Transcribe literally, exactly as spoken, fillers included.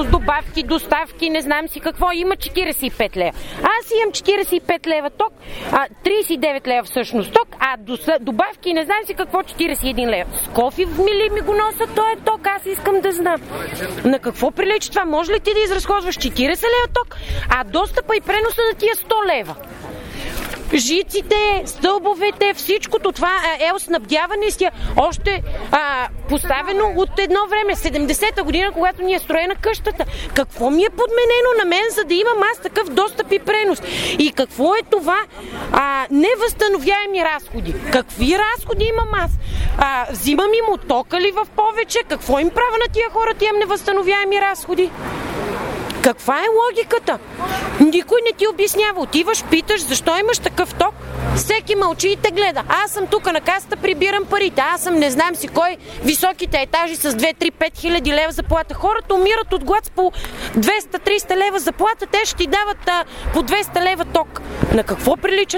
плюс добавки, доставки, не знам си какво, има четирийсет и пет лева. Аз имам четирийсет и пет лева ток, а, трийсет и девет лева всъщност ток, а добавки не знам си какво четирийсет и един лева. С кофи мили ми го носят този ток, аз искам да знам. На какво прилича това? Може ли ти да изразходваш четирийсет лева ток, а достъпа и преноса да ти е сто лева? Жиците, стълбовете, всичкото това е оснабдяване си още а, поставено от едно време, седемдесета година, когато ни е строена къщата. Какво ми е подменено на мен, за да имам аз такъв достъп и пренос? И какво е това а, невъзстановяеми разходи? Какви разходи имам аз? А, взимам им от тока ли в повече? Какво им правя на тия хора, тия невъзстановяеми разходи? Каква е логиката? Никой не ти обяснява. Отиваш, питаш, защо имаш такъв ток? Всеки мълчи и те гледа. Аз съм тук на касата, прибирам парите. Аз съм не знам си кой, високите етажи с две, три, пет хиляди лева заплата. Хората умират от глад с по двеста, триста лева заплата. Те ще ти дават а, по двеста лева ток. На какво прилича